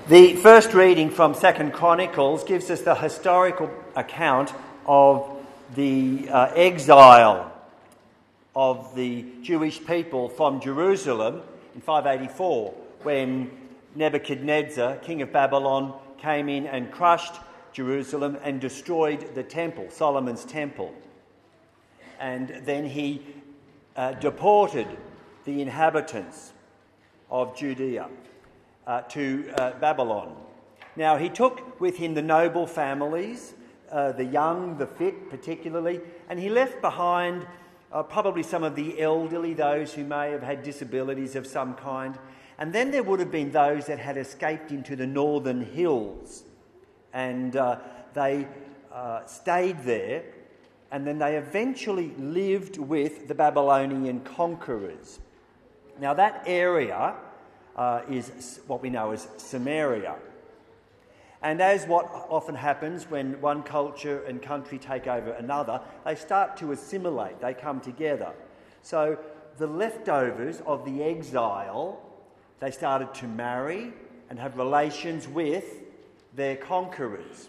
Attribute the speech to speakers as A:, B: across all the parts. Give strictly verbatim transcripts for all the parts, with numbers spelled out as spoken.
A: The first reading from Second Chronicles gives us the historical account of the uh, exile of the Jewish people from Jerusalem in five eighty-four, when Nebuchadnezzar, king of Babylon, came in and crushed Jerusalem and destroyed the temple, Solomon's temple. And then he uh, deported the inhabitants of Judea uh, to uh, Babylon. Now, he took with him the noble families, uh, the young, the fit particularly, and he left behind uh, probably some of the elderly, those who may have had disabilities of some kind. And then there would have been those that had escaped into the northern hills, and uh, they uh, stayed there, and then they eventually lived with the Babylonian conquerors. Now, that area uh, is what we know as Samaria. And as what often happens when one culture and country take over another, they start to assimilate, they come together. So the leftovers of the exile, they started to marry and have relations with their conquerors.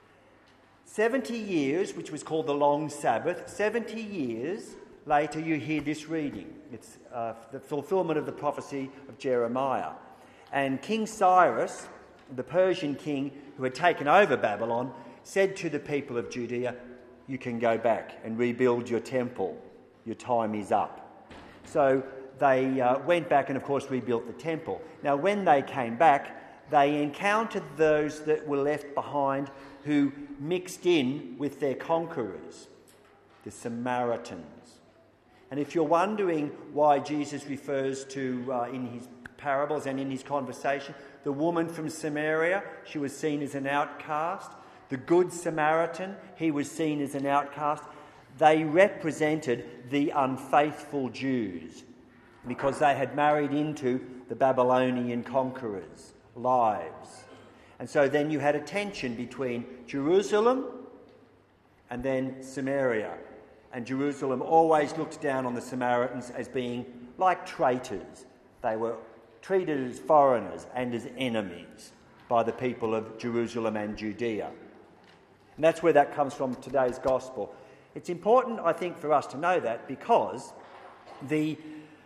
A: seventy years, which was called the Long Sabbath, seventy years later you hear this reading. It's uh, the fulfillment of the prophecy of Jeremiah. And King Cyrus, the Persian king who had taken over Babylon, said to the people of Judea, "You can go back and rebuild your temple. Your time is up." So they uh, went back and, of course, rebuilt the temple. Now, when they came back, they encountered those that were left behind who mixed in with their conquerors, the Samaritans. And if you're wondering why Jesus refers to, uh, in his parables and in his conversation, the woman from Samaria, she was seen as an outcast. The Good Samaritan, he was seen as an outcast. They represented the unfaithful Jews because they had married into the Babylonian conquerors' lives. And so then you had a tension between Jerusalem and then Samaria. And Jerusalem always looked down on the Samaritans as being like traitors. They were treated as foreigners and as enemies by the people of Jerusalem and Judea. And that's where that comes from, today's gospel. It's important, I think, for us to know that because the,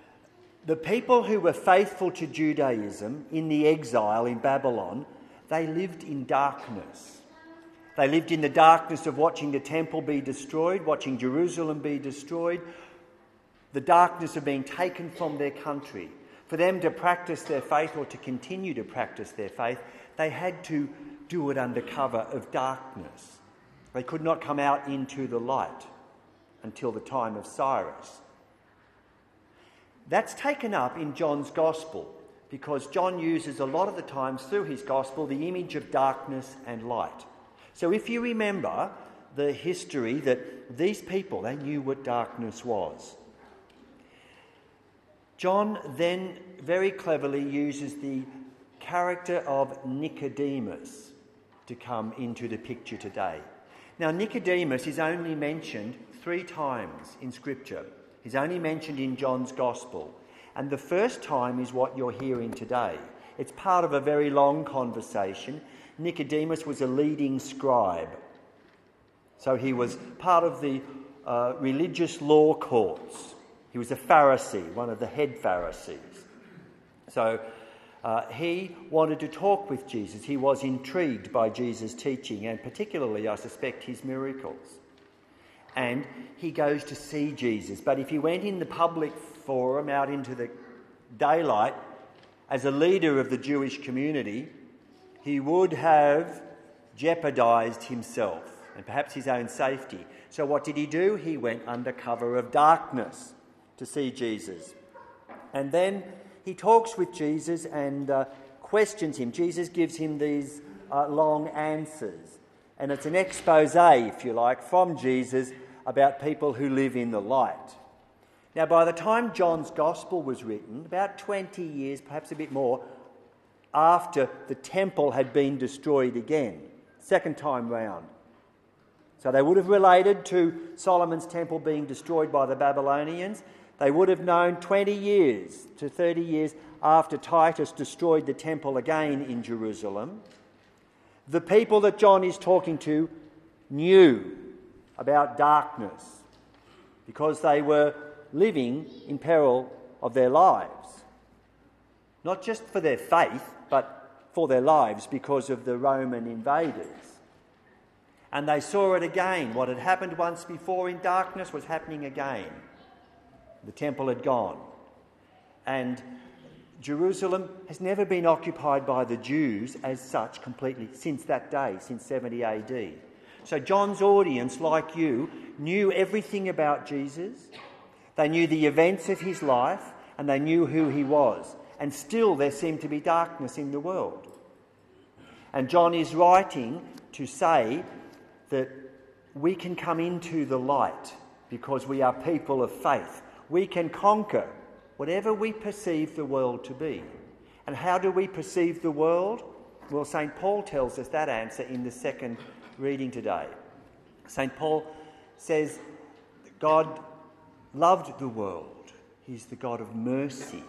A: the people who were faithful to Judaism in the exile in Babylon, they lived in darkness. They lived in the darkness of watching the temple be destroyed, watching Jerusalem be destroyed, the darkness of being taken from their country. For them to practice their faith or to continue to practice their faith, they had to do it under cover of darkness. They could not come out into the light until the time of Cyrus. That's taken up in John's Gospel because John uses a lot of the times through his Gospel the image of darkness and light. So if you remember the history that these people, they knew what darkness was. John then very cleverly uses the character of Nicodemus to come into the picture today. Now, Nicodemus is only mentioned three times in Scripture. He's only mentioned in John's Gospel. And the first time is what you're hearing today. It's part of a very long conversation. Nicodemus was a leading scribe. So he was part of the uh, religious law courts. He was a Pharisee, one of the head Pharisees. So uh, he wanted to talk with Jesus. He was intrigued by Jesus' teaching and particularly, I suspect, his miracles. And he goes to see Jesus. But if he went in the public forum, out into the daylight, as a leader of the Jewish community, he would have jeopardised himself and perhaps his own safety. So what did he do? He went under cover of darkness to see Jesus. And then he talks with Jesus and uh, questions him. Jesus gives him these uh, long answers. And it's an expose, if you like, from Jesus about people who live in the light. Now, by the time John's Gospel was written, about twenty years, perhaps a bit more, after the temple had been destroyed again, second time round. So they would have related to Solomon's temple being destroyed by the Babylonians. They would have known twenty years to thirty years after Titus destroyed the temple again in Jerusalem, the people that John is talking to knew about darkness because they were living in peril of their lives. Not just for their faith, but for their lives because of the Roman invaders. And they saw it again. What had happened once before in darkness was happening again. The temple had gone. And Jerusalem has never been occupied by the Jews as such completely since that day, since seventy A D. So John's audience, like you, knew everything about Jesus. They knew the events of his life and they knew who he was. And still there seemed to be darkness in the world. And John is writing to say that we can come into the light because we are people of faith. We can conquer whatever we perceive the world to be. And how do we perceive the world? Well, Saint Paul tells us that answer in the second reading today. Saint Paul says that God loved the world. He's the God of mercy.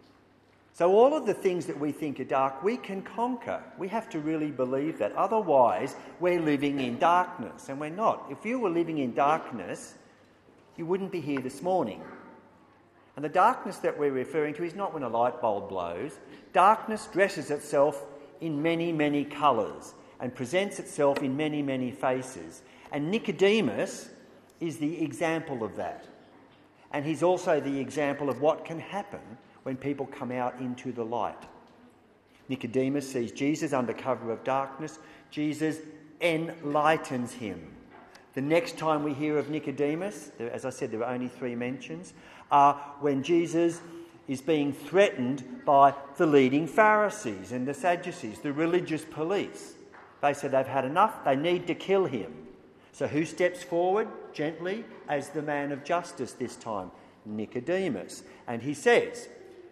A: So all of the things that we think are dark, we can conquer. We have to really believe that. Otherwise, we're living in darkness, and we're not. If you were living in darkness, you wouldn't be here this morning. And the darkness that we're referring to is not when a light bulb blows. Darkness dresses itself in many, many colours and presents itself in many, many faces. And Nicodemus is the example of that. And he's also the example of what can happen when people come out into the light. Nicodemus sees Jesus under cover of darkness. Jesus enlightens him. The next time we hear of Nicodemus, as I said, there are only three mentions, are when Jesus is being threatened by the leading Pharisees and the Sadducees, the religious police. They said they've had enough, they need to kill him. So who steps forward gently as the man of justice this time? Nicodemus. And he says,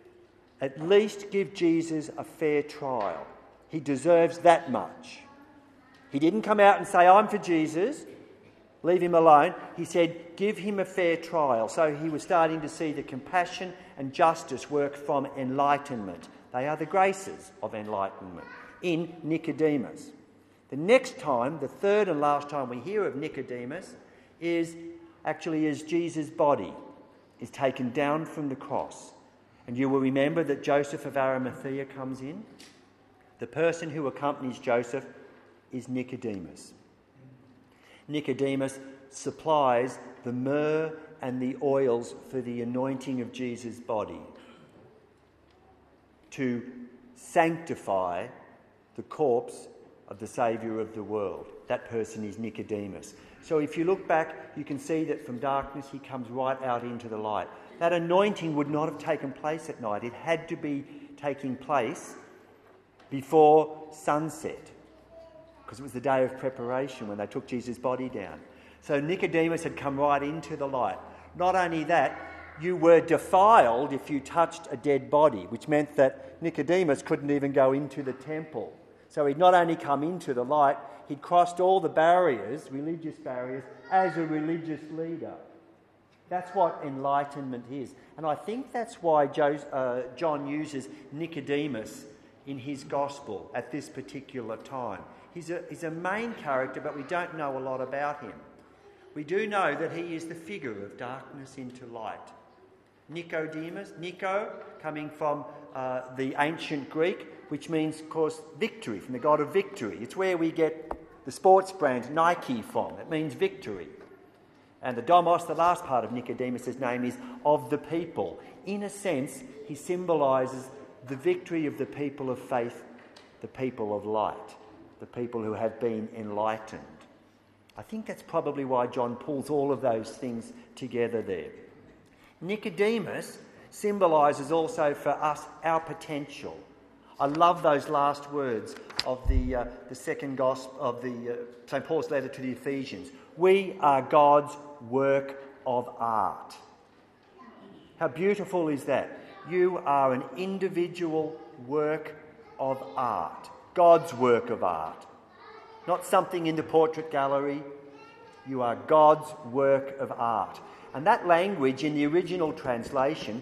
A: at least give Jesus a fair trial. He deserves that much. He didn't come out and say, I'm for Jesus, leave him alone. He said, give him a fair trial. So he was starting to see the compassion and justice work from enlightenment. They are the graces of enlightenment in Nicodemus. The next time, the third and last time we hear of Nicodemus, is actually as Jesus' body is taken down from the cross. And you will remember that Joseph of Arimathea comes in. The person who accompanies Joseph is Nicodemus. Nicodemus supplies the myrrh and the oils for the anointing of Jesus' body to sanctify the corpse of the Saviour of the world. That person is Nicodemus. So if you look back, you can see that from darkness he comes right out into the light. That anointing would not have taken place at night. It had to be taking place before sunset, because it was the day of preparation when they took Jesus' body down. So Nicodemus had come right into the light. Not only that, you were defiled if you touched a dead body, which meant that Nicodemus couldn't even go into the temple. So he'd not only come into the light, he'd crossed all the barriers, religious barriers, as a religious leader. That's what enlightenment is. And I think that's why John uses Nicodemus in his gospel at this particular time. He's a, he's a main character, but we don't know a lot about him. We do know that he is the figure of darkness into light. Nicodemus, Nico, coming from uh, the ancient Greek, which means, of course, victory, from the god of victory. It's where we get the sports brand Nike from. It means victory. And the Domos, the last part of Nicodemus' name, is of the people. In a sense, he symbolises the victory of the people of faith, the people of light, the people who have been enlightened. I think that's probably why John pulls all of those things together there. Nicodemus symbolises also for us our potential. I love those last words of the uh, the second gospel of the uh, Saint Paul's letter to the Ephesians. We are God's work of art. How beautiful is that? You are an individual work of art. God's work of art. Not something in the portrait gallery. You are God's work of art. And that language in the original translation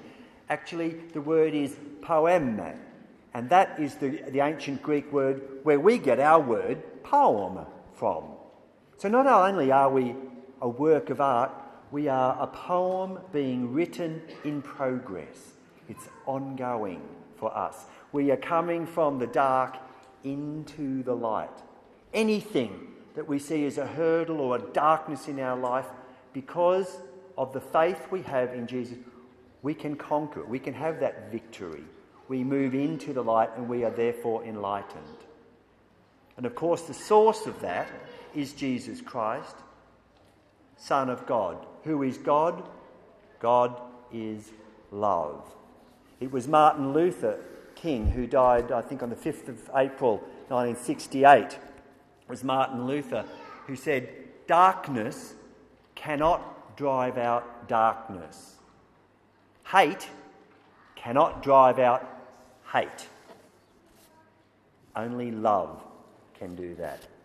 A: Actually, the word is poema, and that is the, the ancient Greek word where we get our word poem from. So not only are we a work of art, we are a poem being written in progress. It's ongoing for us. We are coming from the dark into the light. Anything that we see as a hurdle or a darkness in our life, because of the faith we have in Jesus, we can conquer it. We can have that victory. We move into the light and we are therefore enlightened. And of course, the source of that is Jesus Christ, Son of God. Who is God? God is love. It was Martin Luther King who died, I think, on the fifth of April nineteen sixty-eight. It was Martin Luther who said, "Darkness cannot drive out darkness. Hate cannot drive out hate. Only love can do that."